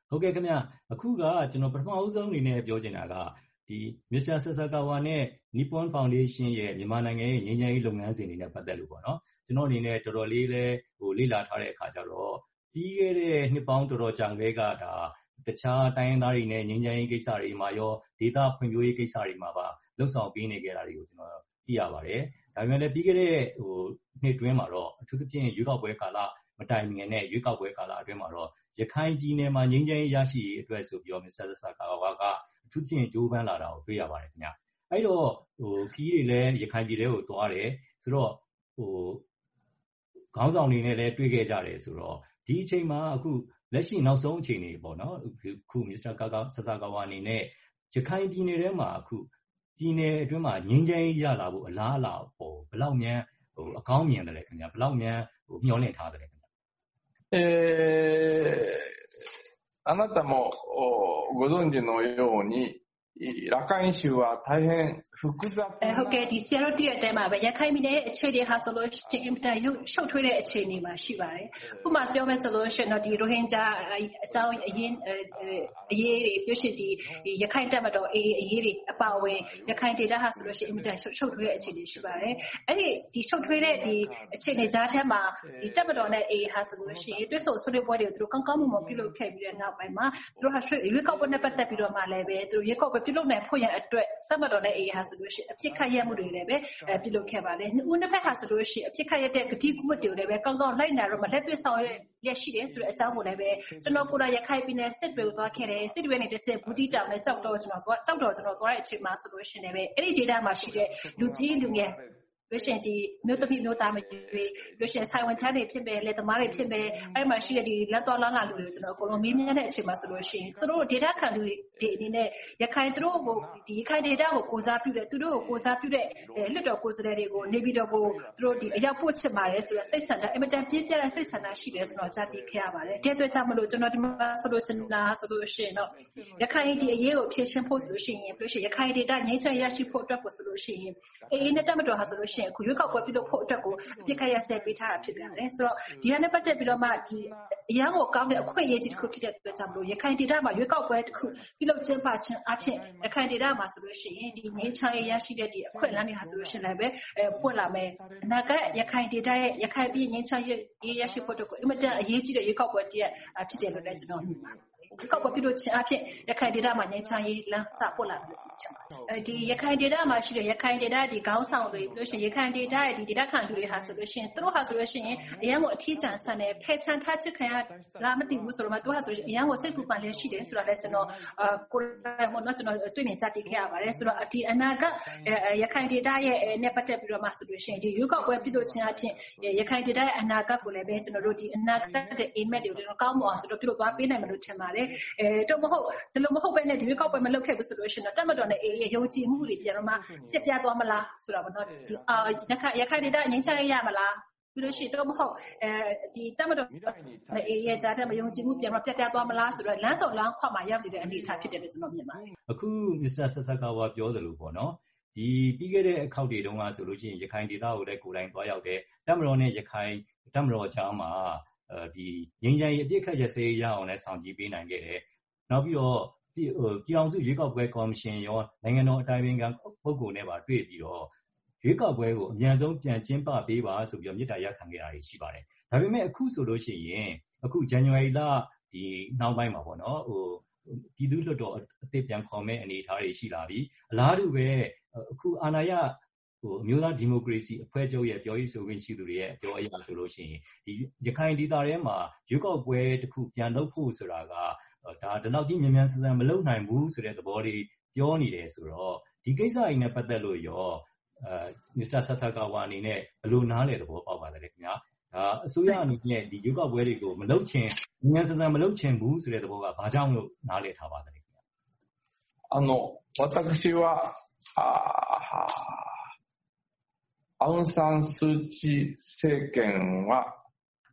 ဟုတ်ကဲ့ခင်ဗျအခုကကျွန်တော်ပထမအဆုံးအနေနဲ့ပြောချင်တာကဒီမစ္စတာဆာဆာကာဝါနဲ့ Nippon Foundation ရဲ့မြန်မာနိုင်ငံရဲ့ငြိမ်းချမ်းရေးလုပ်ငန်းစဉ်တွေနဲ့ပတ်သက်လို့ပေါ့နော်ကျွန်တော်အနေနဲ့တော်တော်လေးလဲလေ့လာထားတဲ့အခါကျတော့ပြီးခဲ့တဲ့နှစ်ပေါင်းတော်တော်ကြာခဲ့ကဒါတခြားတိုင်းရင်းသားတွေနဲ့ငြိမ်းချမ်းရေးကိစ္စတွေမှာရောဒေသဖွံ့ဖြိုးရေးကိစ္စတွေမှာပါလှုပ်ဆောင်ပေးနေကြတာတွေကိုကျွန်တော်သိရပါတယ်ဒါပေမဲ့လည်းပြီးခဲ့တဲ့နှစ်တွင်းမှာတော့အထူးသဖြင့်ရွေးကောက်ပွဲကာလမတိုင်မီနဲ့ရွေးကောက်ပွဲကာလအတွင်းမှာတော့ရခိုင်ပြည်နယ်မှာငြိမ်းချမ်းရေးရရှိရေးအတွက်ဆိုပြီးတော့မစ္စတာဆာကာဝါကအထူးသဖြင့်ကြိုးပမ်းလာတာကိုတွေ့ရပါတယ်ခင်ဗျအဲ့တော့ခီးတွေလည်းရခိုင်ပြည်နယ်ကိုသွားတယ်ဆိုတော့ခေါင်းဆောင်တွေနဲ့လည်းတွေ့ခဲ့ကြတယ်ဆိုတော့ဒီအချိန်မှာအခုလက်ရှိနောက်ဆုံးအခြေအနေပေါ့နော်အခုမစ္စတာဆာဆာကာဝါအနေနဲ့ရခိုင်ပြည်နယ်ထဲမှာအခုပြည်နယ်အတွင်းမှာငြိမ်းချမ်းရေးရလာဖို့အလားအလာပေါ်ဘယ်လောက်များအကောင်းမြင်တယ်လဲခင်ဗျဘယ်လောက်များမျှော်လင့်ထားတယ်လဲခင်ဗျあなたもご存知のようにရခိုင်州は大変複雑ဟုတ်ကဲ့ဒီဆရာတို့တည့်တဲ့အတိုင်းမှာပဲရခိုင်ပြည်နယ်အခြေအနေဟာဆိုလို့ရှိရင်အင်တာရုပ်ရှုပ်ထွေးတဲ့အခြေအနေမှာရှိပါတယ်။ဥပမာပြောမယ်ဆိုလို့ရှိရင်တော့ဒီရိုဟင်ဂျာအကြောင်းအရေးတွေပြောရှိဒီရခိုင်တပ်မတော်အရေးတွေအပါအဝင်ရခိုင်ဒေသဟာဆိုလို့ရှိရင်အင်တာရှုပ်ထွေးတဲ့အခြေအနေရှိပါတယ်။အဲ့ဒီရှုပ်ထွေးတဲ့ဒီအခြေအနေကြားထဲမှာဒီတပ်မတော်နဲ့ဟာဆိုလို့ရှိရင်တွဲဆုံဆွေးနွေးပွဲတွေကိုသူတို့ကောင်းကောင်းမွန်မွန်ပြုလုပ်ခဲ့ပြီးတဲ့နောက်ပိုင်းမှာသူတို့ဟာရွေးကောက်ပွဲနဲ့ပတ်သက်ပြီးတော့မှလည်းပဲသူတို့ရွေးကောက်ပွဲပြုလုပ်နိုင်ဖို့ရန်အတွက်တပ်မတော်နဲ့ဟာဆိုလို့ရှိရင်အဖြစ်ခတ်ရမှုတွေလည်းပဲပြုလုပ်ခဲ့ပါတယ်။ဦးနှစ်ဖက်ဟာဆိုလို့ရှိရင်အဖြစ်ခတ်ရတဲ့ဂတိကူးတွေကိုလည်းပဲကောင်းကောင်းလိုက်နာတော့မှလက်တွေ့ဆောင်ရရှိတယ်ဆိုတဲ့အကြောင်းကိုလည်းပဲကျွန်တော်ကိုယ်တိုင်ရခိုင်ပြည်နယ်စစ်တွေကိုသွားခဲ့တယ်။စစ်တွေနဲ့တစ်ဆက်ဘူးတီတောင်နဲ့ကြောက်တော့ကျွန်တော်သွားတဲ့အချိန်မှာဆိုလို့ရှိရင်လည်းအဲ့ဒီဒေတာမှာရှိတဲ့လူကြီးလူငယ်လို့ရှိရင်ဒီမြို့သမီးမြို့သားမျိုးတွေလို့ရှိရင်ဆိုင်ဝန်ထမ်းတွေဖြစ်မယ်လက်သမားတွေဖြစ်မယ်အဲ့မှာရှိတဲ့ဒီလက်တော်လန်းလာလူတွေကျွန်တော်အကုန်လုံးမေးမြန်းတဲ့အချိန်မှာဆိုလို့ရှိရင်သူတို့ဒေတာခံလူတွေအနေနဲ့ရခိုင်သူတို့ကိုဒီရခိုင်ဒေတာကိုကိုစားပြုတဲ့သူတို့ကိုကိုစားပြုတဲ့လွှတ်တော်ကိုယ်စားလှယ်တွေကိုနေပြည်တော်ကိုသူတို့ဒီအရောက်ပို့ချင်ပါတယ်ဆိုတော့စိတ်ဆန္ဒအင်မတန်ပြင်းပြတဲ့စိတ်ဆန္ဒရှိတယ်ဆိုတော့ကြားသိခဲ့ရပါတယ်တဲ့အတွက်ကြောင့်မလို့ကျွန်တော်ဒီမှာဆိုလို့ချင်တာဆိုလို့ရှိရင်တော့ရခိုင်ဒီအရေးကိုဖြေရှင်းဖို့ဆိုလို့ရှိရင်ပြောရှိရခိုင်ဒေတာငြိမ်းချမ်းရရှိဖို့အတွက်ကိုဆိုလို့ရှိရင်အေးနဲ့တက်မတော်ဟာဆိုလို့ရှိရင်အခုရွေးကောက်ပွဲပြုလုပ်ဖို့အတွက်ကိုပြစ်ခတ်ရဆဲပေးထားတာဖြစ်ပါတယ်ဆိုတော့ဒီကနေ့ပတ်သက်ပြီးတော့မှဒီအရန်ကိုကောင်းတဲ့အခွင့်အရေးကြီးတစ်ခုဖြစ်တဲ့အတွက်ကြောင့်မလို့ရခိုင်ဒေတာမှာရွေးကောက်ပွဲတစ်ခုပြုလုပ်ကျင်းပခြင်းအပြင်ရခိုင်ဒေတာမှာဆိုလို့ရှိရင်ဒီငြိမ်းချမ်းရေးရရှိတဲ့ဒီအခွင့်အလမ်းတွေဟာဆိုလို့ရှိရင်လည်းပဲပွင့်လာမယ်အနာဂတ်ရခိုင်ဒေတာရဲ့ရခိုင်ပြည်ငြိမ်းချမ်းရေးရရှိဖို့အတွက်ကိုအင်မတန်အရေးကြီးတဲ့ရွေးကောက်ပွဲတစ်ရပ်ဖြစ်တယ်လို့လည်းကျွန်တော်မြင်ပါတယ်ဒီကောက်ပွဲပြုလုပ်ခြင်းအဖြစ်ရခိုင်ဒေတာမှာငြိမ်းချမ်းရေးလမ်းစပွက်လာတယ်ဆိုချင်ပါတယ်ဒီရခိုင်ဒေတာမှာရှိတဲ့ရခိုင်ဒေတာဒီခေါင်းဆောင်တွေလို့ရှိရင်ရခိုင်ဒေတာရဲ့ဒီဒေတာခံလူတွေဟာဆိုလို့ရှိရင်သူတို့ဟာဆိုလို့ရှိရင်အရန်ကိုအထီးကျန်ဆန်တယ်ဖဲချန်ထားချစ်ခံရလားမသိဘူးဆိုတော့မှသူဟာဆိုလို့အရန်ကိုစိတ်ပူပန်လျက်ရှိတယ်ဆိုတာလည်းကျွန်တော်ကိုယ်တိုင်ပေါ့နော်ကျွန်တော်တွေ့မြင်ကြသိခဲ့ရပါတယ်ဆိုတော့ဒီအနာဂတ်ရခိုင်ဒေတာရဲ့နဲ့ပတ်သက်ပြီးတော့မှဆိုလို့ရှိရင်ဒီရွေးကောက်ပွဲပြုလုပ်ခြင်းအဖြစ်ရခိုင်ဒေတာရဲ့အနာဂတ်ကိုလည်းပဲကျွန်တော်တို့ဒီအနာဂတ်တဲ့အိမ်မက်တွေကိုကျွန်တော်ကောင်းမွန်အောင်ဆိုတော့ပြုလုပ်သွားပေးနိုင်မလို့ထင်ပါတယ်တော့မဟုတ်ဒီလိုမဟုတ်ပဲနဲ့ဒီကောက်ပွဲမလုပ်ခဲ့ဘူးဆိုလို့ရှိရင်တော့တက်မတော်နဲ့ယုံကြည်မှုတွေပြန်တော့မှဖြစ်ပြသွားမလားဆိုတော့ဗောနော်ရခိုင်ဒေတာငြိမ်းချမ်းရမလားပြီးလို့ရှိရင်တော့မဟုတ်ဒီတက်မတော်နဲ့ရဲ့ကြားထဲမှာယုံကြည်မှုပြန်တော့ပြသွားမလားဆိုတော့လမ်းဆောင်လမ်းခွမှာရောက်နေတဲ့အနေအထားဖြစ်တယ်လို့ကျွန်တော်မြင်ပါတယ်အခုမစ္စတာဆာဆာကာဝါပြောသလိုပေါ့နော်ဒီပြီးခဲ့တဲ့အခောက်တွေတုန်းကဆိုလို့ရှိရင်ရခိုင်ဒေသကိုလည်းကိုယ်တိုင်သွားရောက်တယ်တက်မတော်နဲ့ရခိုင်တက်မတော်ကြားမှာဒီငြိမ်းချမ်းရေးအပြစ်ခတ်ရစေရအောင်လည်းဆောင်ကြည့်ပေးနိုင်ခဲ့တယ်နောက်ပြီးတော့ပြည်အောင်စုရွေးကောက်ပွဲကော်မရှင်ရောနိုင်ငံတော်အတိုင်ပင်ခံပုဂ္ဂိုလ်နဲ့ပါတွေ့ပြီးတော့ရွေးကောက်ပွဲကိုအမြန်ဆုံးပြန်ကျင်းပပေးပါဆိုပြီးတော့မြစ်တာရက်ခံခဲ့တာရှိပါတယ်။ဒါပေမဲ့အခုဆိုလို့ရှိရင်အခုဇန်နဝါရီလဒီနောက်ပိုင်းမှာပေါ့နော်ပြည်သူ့လွှတ်တော်အသစ်ပြန်ခေါ်မဲ့အနေအထားတွေရှိလာပြီ။အလားတူပဲအခုအာဏာရအမျိုးသားဒီမိုကရေစီအဖွဲ့ချုပ်ရဲ့ပြောရေးဆိုခွင့်ရှိသူတွေရဲ့အပြောအရဆိုလို့ရှိရင်ဒီရခိုင်ဒေသထဲမှာရွေးကောက်ပွဲတစ်ခုပြန်လုပ်ဖို့ဆိုတာကဒါဒီလောက်ကြီးမြန်ဆန်မလုပ်နိုင်ဘူးဆိုတဲ့သဘောလေးပြောနေတယ်ဆိုတော့ဒီကိစ္စအင်းနဲ့ပတ်သက်လို့ရောမစ္စတာဆာဆာကာဝါအနေနဲ့ဘယ်လိုနားလည်သဘောပေါက်ပါသလဲခင်ဗျာဒါအစိုးရအနေနဲ့ဒီရွေးကောက်ပွဲတွေကိုမလုပ်ချင်မြန်ဆန်မလုပ်ချင်ဘူးဆိုတဲ့သဘောကဘာကြောင့်လို့နားလည်ထားပါသလဲခင်ဗျာ私はアウンサンスーチー政権は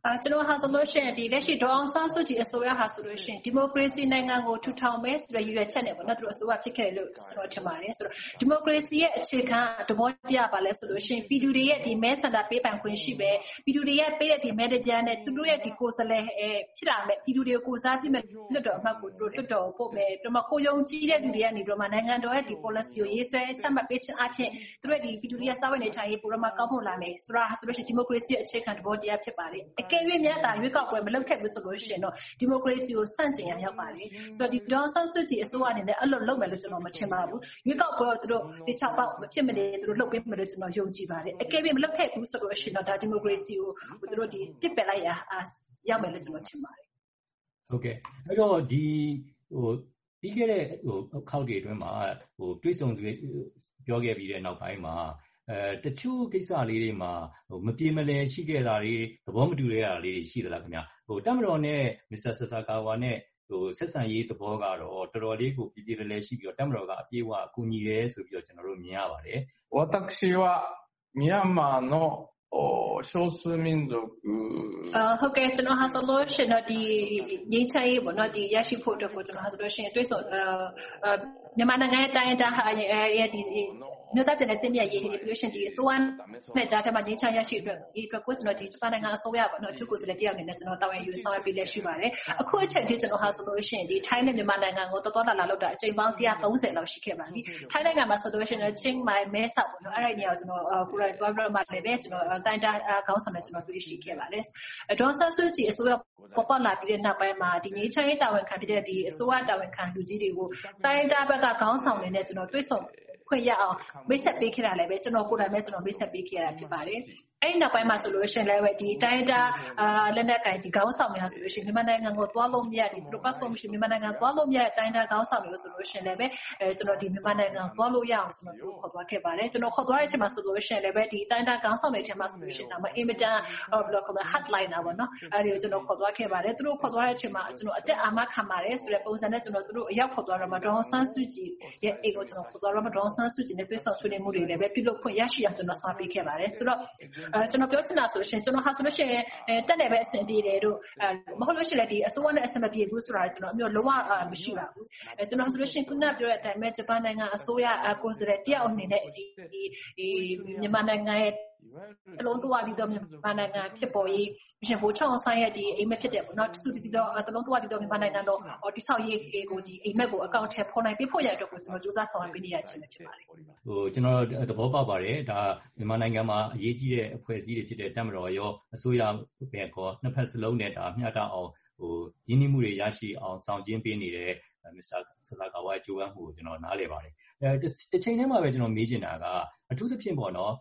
ကျွန်တော်ဟာဆိုလို့ရှိရင်ဒီလက်ရှိဒေါအောင်ဆန်းစုကြည်အစိုးရဟာဆိုလို့ရှိရင်ဒီမိုကရေစီနိုင်ငံကိုထူထောင်မယ်ဆိုတဲ့ရည်ရွယ်ချက်နဲ့ပေါ့နော်သူတို့အစိုးရဖြစ်ခဲ့တယ်လို့ကျွန်တော်ထင်ပါတယ်ဆိုတော့ဒီမိုကရေစီရဲ့အခြေခံသဘောတရားပါလဲဆိုလို့ရှိရင်ပြည်သူတွေရဲ့ဒီမဲဆန္ဒပေးပိုင်ခွင့်ရှိပဲပြည်သူတွေရဲ့ပေးတဲ့ဒီမဲတရားနဲ့သူတို့ရဲ့ဒီကိုယ်စားလှယ်ဖြစ်လာမယ်ပြည်သူတွေကိုကိုစားပြုမဲ့လွှတ်တော်အမတ်ကိုသူတို့လွှတ်တော်ပို့မယ်ပြီးတော့ကိုယုံကြည်တဲ့လူတွေကနေပြီးတော့နိုင်ငံတော်ရဲ့ဒီ policy ကိုရေးဆွဲချမှတ်ပေးခြင်းအပြင်သူတို့ရဲ့ဒီပြည်သူတွေရဲ့စာဝတ်နေထိုင်ရေးပုံမှန်ကောင်းဖို့လာမယ်ဆိုတာဆိုလို့ရှိရင်ဒီမိုကရေစီရဲ့အခြေခံသဘောတရားဖြစ်ပါတယ်အကယ်၍များတာရွေးကောက်ပွဲမလုပ်ခဲ့ဘူးဆိုလို့ရှိရင်တော့ဒီမိုကရေစီကိုစန့်ကျင်ရရောက်ပါတယ်ဆိုတော့ဒီဒေါ်ဆန်းစုကြည်အစိုးရအနေနဲ့အဲ့လိုလုပ်မယ်လို့ကျွန်တော်မထင်ပါဘူးရွေးကောက်ပွဲတော့သူတို့ဒီ6ပေါက်မဖြစ်မနေသူတို့လုပ်ပေးမယ်လို့ကျွန်တော်ယုံကြည်ပါတယ်အကယ်၍မလုပ်ခဲ့ဘူးဆိုလို့ရှိရင်တော့ဒါဒီမိုကရေစီကိုသူတို့ဒီပြစ်ပယ်လိုက်ရရောက်မယ်လို့ကျွန်တော်ထင်ပါတယ်ဟုတ်ကဲ့အဲ့တော့ဒီပြီးခဲ့တဲ့ခောက်တွေအတွင်းမှာတွေးဆုံပြောခဲ့ပြီးတဲ့နောက်ပိုင်းမှာတချို့ကိစ္စလေးတွေမှာမပြေမလည်ရှိခဲ့တာတွေသဘောမတူတဲ့တာလေးရှိသလားခင်ဗျတပ်မတော်နဲ့မစ္စတာဆာဆာကာဝါနဲ့ဆက်ဆံရေးသဘောကတော့တော်တော်လေးကိုပြည်လည်ရှိပြီးတော့တပ်မတော်ကအပြေအဝအကူညီတယ်ဆိုပြီးတော့ကျွန်တော်တို့မြင်ရပါတယ်私はミャンマーの少数民族ဟုတ်ကဲ့ကျွန်တော်ဟာဆိုလို့ရှိရင်တော့ဒီငြိမ်းချမ်းရေးပေါ့နော်ဒီရရှိဖို့အတွက်ကိုကျွန်တော်ဟာဆိုလို့ရှိရင်တွေ့ဆုံမြန်မာနိုင်ငံရဲ့တိုင်းဒေသရဲ့ဒီမြို့သားပြည်နယ်တင်ပြရေးပြီးလို့ရှိရင်ဒီအစိုးရနဲ့ကြားထဲမှာငြိမ်းချမ်းရရှိအတွက်ကိုကျွန်တော်ဒီဂျပန်နိုင်ငံအစိုးရပေါ့နော်အထူးကိုယ်စားလှယ်တယောက်အနေနဲ့ကျွန်တော်တာဝန်ယူဆောင်ရွက်ပေးလက်ရှိပါတယ်အခုအချိန်ထိကျွန်တော်ဟာဆိုလို့ရှိရင်ဒီထိုင်းနဲ့မြန်မာနိုင်ငံကိုတော်တော်လာလောက်တာအချိန်ပေါင်း130လောက်ရှိခဲ့ပါပြီထိုင်းနိုင်ငံမှာဆိုလို့ရှိရင်ချင်းမိုင်မဲဆောက်ပေါ့နော်အဲ့ဒီနေရာကိုကျွန်တော်ကိုရိုင်းတွားပြီးမှလည်းပဲကျွန်တော်တိုင်းတာခေါင်းဆောင်နဲ့ကျွန်တော်တွေ့ရှိခဲ့ပါတယ်ဒေါ်ဆန်းစုကြည်အစိုးရပေါ်ပေါက်လာပြီးတဲ့နောက်ပိုင်းမှာဒီငြိမ်းချမ်းရေးတာဝန်ခံဖြစ်တဲ့ဒီအစိုးရတာဝန်ခံလူကြီးတွေကိုတိုင်းတာဘက်ကခေါင်းဆောင်တွေနဲ့ကျွန်တော်တွေ့ဆုံခွင့်ရအောင်မိတ်ဆက်ပေးခဲ့တာလည်းပဲကျွန်တော်ကိုယ်တိုင်ပဲကျွန်တော်မိတ်ဆက်ပေးခဲ့ရတာဖြစ်ပါတယ်အဲ့ဒီနောက်ပိုင်းမှာဆိုလို့ရှိရင်လည်းဒီတိုင်းတာလက်နက်ကင်ဒီခေါင်းဆောင်များဆိုလို့ရှိရင်မြန်မာနိုင်ငံကိုတွားလို့မရဒီသူတို့ passport မရှိမြန်မာနိုင်ငံတွားလို့မရတဲ့တိုင်းတာခေါင်းဆောင်မျိုးဆိုလို့ရှိရင်လည်းပဲကျွန်တော်ဒီမြန်မာနိုင်ငံတွားလို့ရအောင်ဆိုတော့ခေါ်သွားခဲ့ပါတယ်ကျွန်တော်ခေါ်သွားတဲ့အချိန်မှာဆိုလို့ရှိရင်လည်းပဲဒီတိုင်းတာခေါင်းဆောင်တွေထဲမှာဆိုလို့ရှိရင်တော့အင်မတန်ဘယ်လိုခေါ်လဲ hardliner ပေါ့နော်အဲ့ဒီကိုကျွန်တော်ခေါ်သွားခဲ့ပါတယ်သူတို့ခေါ်သွားတဲ့အချိန်မှာကျွန်တော်အတက်အာမခံပါတယ်ဆိုတဲ့ပုံစံနဲ့ကျွန်တော်သူတို့အရောက်ခေါ်သွားတော့မှဒေါ်ဆန်းစုကြည်ရဲ့အိမ်ကိုကျွန်တော်ခေါ်သွားတော့မှဒေါ်ဆန်းစုကြည်နဲ့တွေ့ဆုံဆွေးနွေးမှုတွေလည်းပဲပြုလုပ်ခွင့်ရရှိအောင်ကျွန်တော်ဆောင်ပေးခဲ့ပါတယ်ဆိုတော့ကျွန်တော်ပြောချင်တာဆိုလို့ရှိရင်ကျွန်တော်ဟာဆိုလို့ရှိရင်တက်တယ်ပဲအဆင်ပြေတယ်တို့မဟုတ်လို့ရှိရင်ဒီအစိုးရနဲ့အဆင်မပြေဘူးဆိုတာကျွန်တော်အမျိုးလုံးဝမရှိပါဘူးကျွန်တော်ဆိုလို့ရှိရင်ခုနပြောတဲ့အတိုင်းပဲဂျပန်နိုင်ငံအစိုးရကိုယ်စားလှယ်တယောက်အနေနဲ့ဒီမြန်မာနိုင်ငံရဲ့အလုံးသွားပြီးတော့မြန်မာနိုင်ငံဖြစ်ပေါ်ရေးရှင်ဘိုးချောင်းဆိုင်ရဲ့ဒီအိမ်မက်ဖြစ်တဲ့ပေါ့နော်စုပြီးတော့အလုံးသွားပြီးတော့မြန်မာနိုင်ငံတော့တိဆောက်ရေးကိုဒီအိမ်မက်ကိုအကောင့်ထဲပေါ်နိုင်ပြဖို့ရတဲ့အတွက်ကိုကျွန်တော်စူးစမ်းဆောင်ရွက်ပေးနေရခြင်းဖြစ်ပါတယ်ကျွန်တော်သဘောပေါက်ပါတယ်ဒါမြန်မာနိုင်ငံမှာအရေးကြီးတဲ့အဖွဲ့အစည်းတွေဖြစ်တဲ့တပ်မတော်ရောအစိုးရဘက်ကောနှစ်ဖက်စလုံးနဲ့ဒါမျှတအောင်ရင်းနှီးမှုတွေရရှိအောင်ဆောင်ကျဉ်ပေးနေတဲ့မစ္စတာဆာဆာကာဝါဂျိုးဝမ်မှုကိုကျွန်တော်နားလည်ပါတယ်တစ်ချိန်တည်းမှာပဲကျွန်တော်မေးချင်တာကအထူးသဖြင့်ပေါ့နော်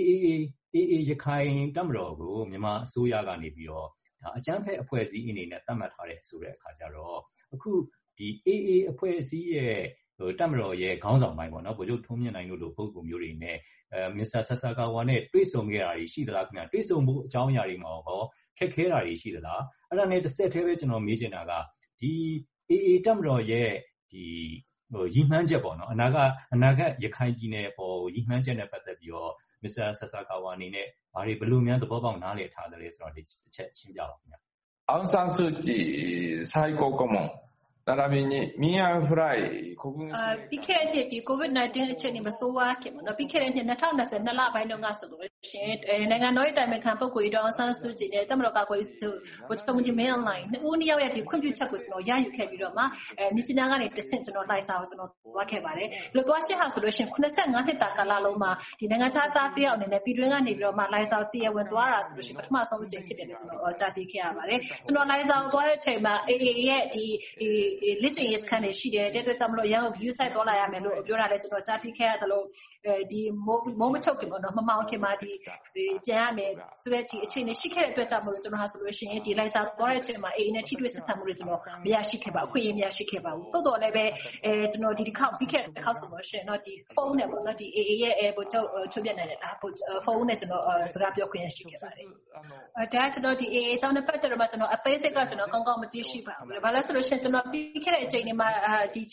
AA ရခိုင်တပ်မတော်ကိုမြန်မာအစိုးရကနေပြီးတော့ဒါအကြမ်းဖက်အဖွဲ့အစည်းအနေနဲ့သတ်မှတ်ထားတဲ့ဆိုတဲ့အခါကျတော့အခုဒီ AA အဖွဲ့အစည်းရဲ့တပ်မတော်ရဲ့ခေါင်းဆောင်ပိုင်းပေါ့နော်ဗိုလ်ချုပ်ထွန်းမြတ်နိုင်တို့လိုပုံမျိုးတွေနဲ့မစ္စတာဆာဆာကာဝါနဲ့တွေ့ဆုံခဲ့တာတွေရှိသလားခင်ဗျာတွေ့ဆုံမှုအကြောင်းအရာတွေမှာဟောခက်ခဲတာတွေရှိသလားအဲ့ဒါနဲ့တစ်ဆက်တည်းပဲကျွန်တော်မေးချင်တာကဒီ AA တပ်မတော်ရဲ့ဒီရည်မှန်းချက်ပေါ့နော်အနာဂတ်ရခိုင်ပြည်နယ်ပေါ်ရည်မှန်းချက်နဲ့ပတ်သက်ပြီးတော့မစ္စတာဆာဆာကာဝါအနေနဲ့ဘာတွေဘယ်လိုများသဘောပေါက်နားလည်ထားသလဲဆိုတော့ဒီတစ်ချက်ရှင်းပြပါခင်ဗျာအောင်ဆန်းစုကြည်最高顧問並びにミアンフライ国軍ပြီးခဲ့တဲ့ဒီ COVID-19 အခြေအနေမဆိုးဝါးခင်ပေါ့နော်ပြီးခဲ့တဲ့နှစ်2020နှစ်လပိုင်းတုန်းကဆိုလို့ရှိရင်နိုင်ငံတော်ရဲ့တိုင်ပင်ခံပုဂ္ဂိုလ်ဒေါ်အောင်ဆန်းစုကြည်နဲ့တပ်မတော်ကာကွယ်ရေးစစ်ဗိုလ်ချုပ်ကြီးမင်းအောင်လှိုင်နှစ်ဦးယောက်ရဲ့ဒီခွင့်ပြုချက်ကိုကျွန်တော်ရယူခဲ့ပြီးတော့မှမြစ်ကြီးနားကနေတဆင့်ကျွန်တော်လိုက်စာကိုကျွန်တော်သွားခဲ့ပါတယ်ဒီလိုသွားချက်ဟာဆိုလို့ရှိရင်85နှစ်တာကာလလုံးမှာဒီနိုင်ငံခြားသားတယောက်အနေနဲ့ပြည်တွင်းကနေပြီးတော့မှလိုက်စာတရားဝင်သွားတာဆိုလို့ရှိရင်ပထမဆုံးအကြိမ်ဖြစ်တယ်လို့ကျွန်တော်ကြားသိခဲ့ရပါတယ်ကျွန်တော်လိုက်စာကိုသွားတဲ့အချိန်မှာ AA ရဲ့ဒီလက်ကျင်ရေးစခန်းတွေရှိတယ်တဲ့အတွက်ကြောင့်မလို့ရန်ကုန် view site သွားလာရမယ်လို့ပြောတာလည်းကျွန်တော်ကြားသိခဲ့ရတယ်လို့ဒီမိုးမချုပ်ခင်ပေါ့နော်မမောင်ခင်မှာဒီပြန်ရမယ်ဆိုတဲ့အခြေအနေရှိခဲ့တဲ့အတွက်ကြောင့်မလို့ကျွန်တော်ဟာဆိုလို့ရှိရင်ဒီလိုက်စာသွားတဲ့အချိန်မှာ AA နဲ့ထိတွေ့ဆက်ဆံမှုတွေကျွန်တော်မရရှိခဲ့ပါဘူးအခွင့်အရေးမရရှိခဲ့ပါဘူးတိုးတော်လည်းပဲကျွန်တော်ဒီတစ်ခေါက်ပြီးခဲ့တဲ့တစ်ခေါက်ဆိုလို့ရှိရင်တော့ဒီဖုန်းနဲ့ပေါ့နော်ဒီ AA ရဲ့ဗိုလ်ချုပ်ချုပ်ပြနေတဲ့ဖုန်းနဲ့ကျွန်တော်စကားပြောခွင့်ရရှိခဲ့ပါတယ်ဒါကျွန်တော်ဒီ AA အကြောင်းနဲ့ပတ်သက်တော့ကျွန်တော်အသေးစိတ်ကကျွန်တော်ကောင်းကောင်းမသိရှိပါဘူးဘာလဲဆိုလို့ရှိရင်ကျွန်တော်ပြီးခဲ့တဲ့အချိန်တွေမှာဒီချင်းမိုင်တွေ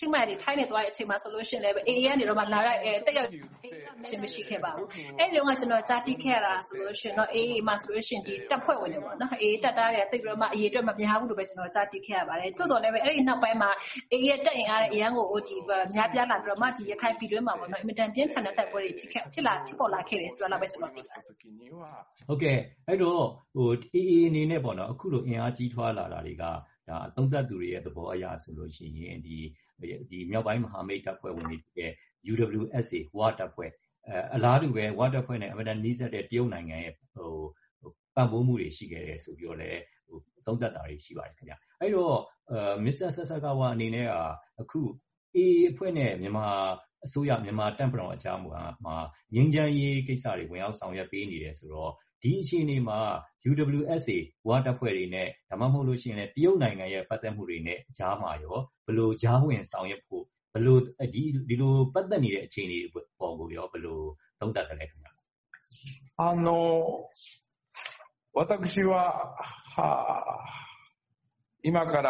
ထိုင်းနေသွားတဲ့အချိန်မှာဆိုလို့ရှိရင်လည်းအေးကနေတော့မှလာတဲ့တက်ရောက်ချင်းမရှိခဲ့ပါဘူးအဲ့ဒီတော့ကျွန်တော်ကြားသိခဲ့ရတာဆိုလို့ရှိရင်တော့အေးမှာဆိုလို့ရှိရင်ဒီတပ်ဖွဲ့ဝင်တွေပေါ့နော်အေးတက်တာတွေတိတ်ပြီးတော့မှအရေးအတွက်မများဘူးလို့ပဲကျွန်တော်ကြားသိခဲ့ရပါတယ်သို့တော်လည်းပဲအဲ့ဒီနောက်ပိုင်းမှာအေးရဲ့တက်ရင်အားတဲ့အရန်ကိုဒီများပြားလာပြီးတော့မှဒီရခိုင်ပြည်တွင်းမှာပေါ့နော်အင်မတန်ပြင်းထန်တဲ့တိုက်ပွဲတွေဖြစ်ပေါ်လာခဲ့တယ်ဆိုတော့ပဲကျွန်တော်သိတာဟုတ်ကဲ့အဲ့တော့အေးအနေနဲ့ပေါ့နော်အခုလိုအင်အားကြီးထွားလာတာတွေကဒါသုံးသပ်သူတွေရဲ့သဘောအရဆိုလို့ရှိရင်ဒီမြောက်ပိုင်းမဟာမိတ်တပ်ဖွဲ့ဝင်တွေရဲ့ UWSA ဝါတပ်ဖွဲ့အလားတူပဲဝါတပ်ဖွဲ့နဲ့အမှန်တန်နီးစပ်တဲ့တရုတ်နိုင်ငံရဲ့ပံ့ပိုးမှုတွေရှိခဲ့တယ်ဆိုပြီးတော့လည်းသုံးသပ်တာတွေရှိပါတယ်ခင်ဗျအဲ့တော့မစ္စတာဆဆကာဝါအနေနဲ့ကအခုအေးအဖွဲ့နဲ့မြန်မာအစိုးရမြန်မာတပ်မတော်အကြားမှာငြိမ်းချမ်းရေးကိစ္စတွေဝင်ရောက်ဆောင်ရွက်ပေးနေတယ်ဆိုတော့ဒီအခြေအနေမှာ UWSA ဝါတပ်ဖွဲ့တွေနဲ့ဒါမှမဟုတ်လို့ရှိရင်လည်းတရုတ်နိုင်ငံရဲ့ပတ်သက်မှုတွေနဲ့အကြားမှာရောဘယ်လိုကြားဝင်ဆောင်ရွက်ဖို့ဘယ်လိုဒီလိုပတ်သက်နေတဲ့အခြေအနေပေါ်ကိုရောဘယ်လိုသုံးသပ်တယ်လဲခင်ဗျ私は今から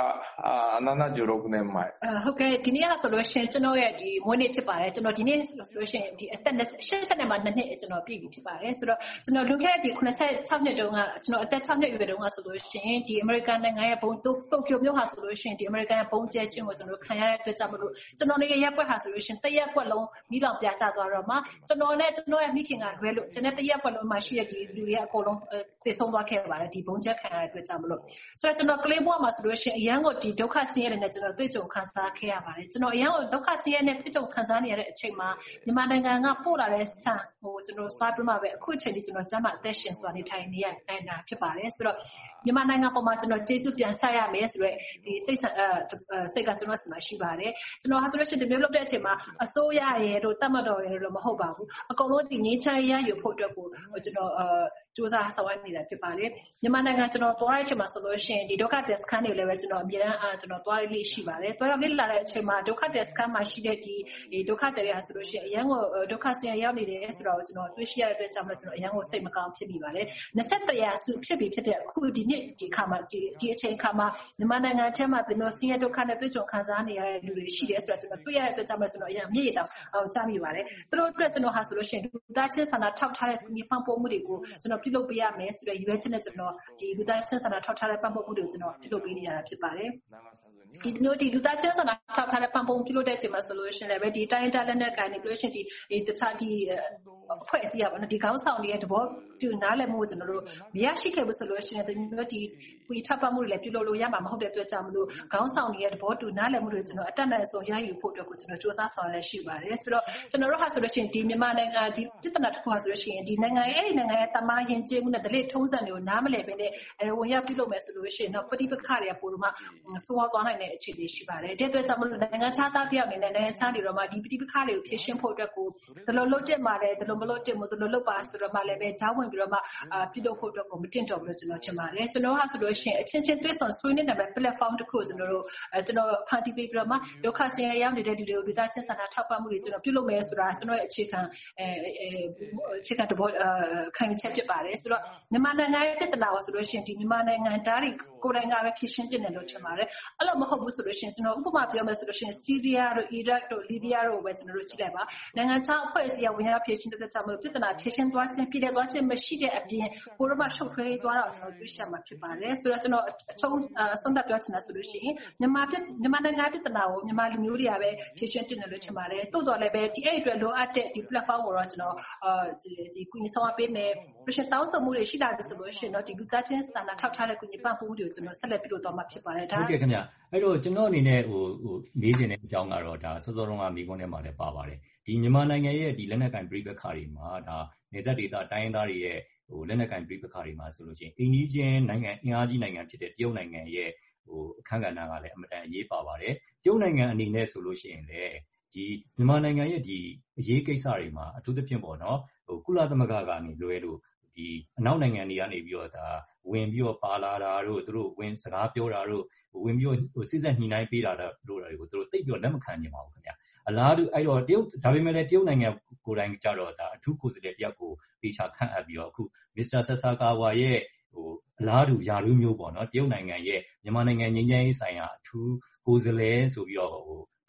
76年前ဟုတ်ကဲ့ဒီနေ့ဆိုလို့ရှိရင်ကျွန်တော်ရဲ့ဒီမွေးနေ့ဖြစ်ပါတယ်ကျွန်တော်ဒီနေ့ဆိုလို့ရှိရင်ဒီအသက်80နဲ့မှ2နှစ်ကျွန်တော်ပြည့်ပြီဖြစ်ပါတယ်ဆိုတော့ကျွန်တော်လွန်ခဲ့တဲ့ဒီ86နှစ်တုန်းကကျွန်တော်အသက်6နှစ်အရွယ်တုန်းကဆိုလို့ရှိရင်ဒီအမေရိကန်နိုင်ငံရဲ့ဘုံတိုကျိုမြို့ဟာဆိုလို့ရှိရင်ဒီအမေရိကန်ရဲ့ဘုံကျဲခြင်းကိုကျွန်တော်ခံရတဲ့အတွက်ကြောင့်မလို့ကျွန်တော်ရဲ့ရက်ွက်ဟာဆိုလို့ရှိရင်တရက်ွက်လုံးမိလောင်ပြကြသွားတော့မှကျွန်တော်နဲ့ကျွန်တော်ရဲ့မိခင်ကလွဲလို့ကျွန်တော်တရက်ွက်လုံးမှာရှိတဲ့ဒီလူတွေအကုန်လုံးသေဆုံးသွားခဲ့ပါတယ်ဒီဘုံကျဲခံရတဲ့အတွက်ကြောင့်မလို့ဆိုတော့ကျွန်တော်ကလေးဘဝမှာဆိုလို့ရှိရင်အရန်ကိုဒီဒုက္ခဆင်းရဲတွေနဲ့ကျွန်တော်တွေ့ကြုံခံစားခဲ့ရပါတယ်ကျွန်တော်အရန်ကိုဒုက္ခဆင်းရဲနဲ့တွေ့ကြုံခံစားနေရတဲ့အချိန်မှာမြန်မာနိုင်ငံကပို့လာတဲ့ဆန်ကျွန်တော်စားပြီးမှပဲအခုချိန်ကြီးကျွန်တော်ကျမ်းမာအသက်ရှင်စွာနေထိုင်နေရတာဖြစ်ပါတယ်ဆိုတော့မြန်မာနိုင်ငံပေါ်မှာကျွန်တော်ကျေးဇူးပြန်ဆက်ရမယ်ဆိုတော့ဒီစိတ်ကကျွန်တော်ဆီမှာရှိပါတယ်ကျွန်တော်ဟာဆိုလို့ရှိရင်ဒီမျိုးလုပ်တဲ့အချိန်မှာအစိုးရရဲ့တို့တတ်မှတ်တော်ရဲ့တို့မဟုတ်ပါဘူးအကုန်လုံးဒီငြိမ်းချမ်းရေးရယူဖို့အတွက်ကိုကျွန်တော်စူးစမ်းဆောင်ရွက်နေတာဖြစ်ပါတယ်မြန်မာနိုင်ငံကျွန်တော်သွားတဲ့အချိန်မှာဆိုလို့ရှိရင်ဒီဒုက္ခသည်စခန်းတွေလည်းပဲကျွန်တော်အမြဲတမ်းကျွန်တော်သွားရလေးရှိပါတယ်သွားရောက်လေ့လာတဲ့အချိန်မှာဒုက္ခသည်စခန်းမှာရှိတဲ့ဒီဒုက္ခသည်တွေဟာဆိုလို့ရှိရင်အရန်ကိုဒုက္ခဆင်းရဲရောက်နေတယ်ဆိုတော့ကျွန်တော်တွေ့ရှိရတဲ့အတွက်ကြောင့်ကျွန်တော်အရန်ကိုစိတ်မကောင်းဖြစ်မိပါတယ်20ရာစုဖြစ်ပြီးဖြစ်တဲ့အခုဒီနေ့ဒီခါမှာဒီအချိန်ခါမှာမြန်မာနိုင်ငံထဲမှာဒီလိုဆင်းရဲဒုက္ခနဲ့တွေ့ကြုံခံစားနေရတဲ့လူတွေရှိတယ်ဆိုတော့ကျွန်တော်တွေ့ရတဲ့အတွက်ကြောင့်ကျွန်တော်အရန်မြည်ရတော့ကြားမိပါတယ်သူတို့အတွက်ကျွန်တော်ဟာဆိုလို့ရှိရင်လူသားချင်းစာနာထောက်ထားတဲ့ညီပန်းပို့မှုတွေကိုကျွန်တော်ပြုလုပ်ပေးရမယ်ဆိုတဲ့ရည်ရွယ်ချက်နဲ့ကျွန်တော်ဒီလူသားချင်းစာနာထောက်ထားတဲ့ပံ့ပိုးမှုတွေကိုကျွန်တော်ပြုလုပ်ပေးနေရတာဖြစ်ပါတယ်ဒီလိုဒီလူသားချင်းစာနာထောက်ထားတဲ့ပံ့ပိုးမှုပြုလုပ်တဲ့အချိန်မှာဆိုလို့ရှိရင်လည်းဒီတိုင်းတာလက်နဲ့ကန်နေလို့ရှိရင်ဒီတခြားဒီအဖွဲ့အစည်းကပေါ့နော်ဒီခေါင်းဆောင်တွေရဲ့သဘောတူနားလည်မှုကိုကျွန်တော်တို့မရရှိခဲ့ဘူးဆိုလို့ရှိရင်ဒီမျိုးဒီကိုထပ်ပတ်မှုတွေလည်းပြုလုပ်လို့ရမှာမဟုတ်တဲ့အတွက်ကြောင့်မလို့ခေါင်းဆောင်တွေရဲ့သဘောတူနားလည်မှုတွေကျွန်တော်အတက်နဲ့ဆုံးရယူဖို့အတွက်ကိုကျွန်တော်စူးစမ်းဆောင်ရွက်ရှိပါတယ်ဆိုတော့ကျွန်တော်တို့ဟာဆိုလို့ရှိရင်ဒီမြန်မာနိုင်ငံဒီပြည်ထနာတစ်ခုဟာဆိုလို့ရှိရင်ဒီနိုင်ငံရဲ့တမန်ရင်ကျေးမှုနဲ့ဒလိထုံးစံတွေကိုနားမလည်ဘဲနဲ့ဝင်ရောက်ပြုလုပ်မယ်ဆိုလို့ရှိရင်တော့ပဋိပက္ခတွေကပိုလို့မှဆိုးဝါးသွားနိုင်တဲ့အခြေအနေရှိပါတယ်တဲ့အတွက်ကြောင့်မလို့နိုင်ငံခြားသားတယောက်အနေနဲ့နိုင်ငံခြားတွေတော့မှဒီပဋိပက္ခတွေကိုဖြေရှင်းဖို့အတွက်ကိုဒီလိုလုပ်တင်ပါတယ်ဒီလိုမလုပ်တင်ဘူးဒီလိုလုပ်ပါဆိုတော့မှလည်းပဲဂျားဝင်ပြီးတော့မှပြုလုပ်ဖို့အတွက်ကိုမတင်တော်ဘူးလို့ကျွန်တော်ထင်ပါတယ်ကျွန်တော်ဟာဆိုလို့ရှိရင်အချင်းချင်းတွေ့ဆုံဆွေးနွေးတဲ့ platform တစ်ခုကိုကျွန်တော်ဖန်တီးပေးပြီးတော့မှဒုက္ခဆင်းရဲရောက်နေတဲ့လူတွေကိုလူသားချင်းစာနာထောက်ပံ့မှုတွေကျွန်တော်ပြုလုပ်မယ်ဆိုတာကျွန်တော်ရဲ့အခြေခံသဘောခံယူချက်ဖြစ်ပါတယ်ဆိုတော့မြန်မာနိုင်ငံရဲ့ပြည်ထနာဆိုလို့ရှိရင်ဒီမြန်မာနိုင်ငံသားတွေကိုယ်တိုင်ကပဲဖြေရှင်းတင်တယ်လို့ထင်ပါတယ်အဲ့လိုမဟုတ်ဘူးဆိုလို့ရှိရင်ကျွန်တော်ဥပမာပြောမယ်ဆိုလို့ရှိရင်ဆီးရီးယားတို့အီရတ်တို့လီဘီယာတို့ပဲကျွန်တော်တို့ကြည့်လိုက်ပါနိုင်ငံခြားအဖွဲ့အစည်းကဝင်ရောက်ဖြေရှင်းတဲ့ကြောင့်မလို့ပြည်ထနာဖြေရှင်းသွားခြင်းပြည်တဲ့သွားခြင်းမရှိတဲ့အပြင်ကိုရမရှုပ်ထွေးသွားတော့ကျွန်တော်တွေ့ရှိမှာဖြစ်ပါတယ်ဆိုတော့ကျွန်တော်အချုံဆုံးသက်ပြောချင်တာဆိုလို့ရှိရင်မြန်မာနိုင်ငံပြည်ထနာကိုမြန်မာလူမျိုးတွေကပဲဖြေရှင်းတင်တယ်လို့ထင်ပါတယ်တိုးတော်လည်းပဲဒီအဲ့အတွက်လိုအပ်တဲ့ဒီ platform ကိုတော့ကျွန်တော်ဒီကုညီဆောင်ပေးမယ်ပြည်ရှင်တောင်းဆိုမှုတွေရှိလာပြီဆိုလို့ရှိရင်တော့ဒီလူသားချင်းစာနာထောက်ထားတဲ့ကုညီပံ့ပိုးမှုတွေကိုကျွန်တော်ဆက်လက်ပြုလုပ်သွားမှာဖြစ်ပါတယ်ဒါဟုတ်ကဲ့ခင်ဗျအဲ့တော့ကျွန်တော်အနေနဲ့မေးချင်တဲ့အကြောင်းကတော့ဒါစောစောတုန်းကမိခွန်းထဲမှာလည်းပါပါတယ်ဒီမြန်မာနိုင်ငံရဲ့ဒီလက်နက်ကိုင်ပြည်ပခါတွေမှာဒါနေဆက်ဒေသတိုင်းရင်းသားတွေရဲ့လက်နက်ကိုင်ပြည်ပခါတွေမှာဆိုလို့ရှိရင်အိန္ဒိယနိုင်ငံအင်အားကြီးနိုင်ငံဖြစ်တဲ့တရုတ်နိုင်ငံရဲ့အခမ်းကဏ္ဍကလည်းအမတန်အရေးပါပါတယ်တရုတ်နိုင်ငံအနေနဲ့ဆိုလို့ရှိရင်လည်းဒီမြန်မာနိုင်ငံရဲ့ဒီအရေးကိစ္စတွေမှာအထူးသဖြင့်ပေါ့နော်ကုလသမဂ္ဂကနေလွဲလို့ဒီအနောက်နိုင်ငံတွေကနေပြီးတော့ဒါဝင်ပြီးတော့ပါလာတာတို့သူတို့ဝင်စကားပြောတာတို့ဝင်ပြီးတော့စစ်ဆက်ညှိနှိုင်းပေးတာတို့တွေကိုသူတို့တိတ်ပြီးတော့လက်မခံနိုင်ပါဘူးခင်ဗျအလားတူအဲ့တော့တရုတ်ဒါပေမဲ့လည်းတရုတ်နိုင်ငံကိုယ်တိုင်ကြတော့ဒါအထူးကိုယ်စားလှယ်တယောက်ကိုပေချာခန့်အပ်ပြီးတော့အခုမစ္စတာဆဆာကာဝါရဲ့အလားတူယာရုမျိုးပေါ့နော်တရုတ်နိုင်ငံရဲ့မြန်မာနိုင်ငံငြိမ်းချမ်းရေးဆိုင်ရာအထူးကိုယ်စားလှယ်ဆိုပြီးတော့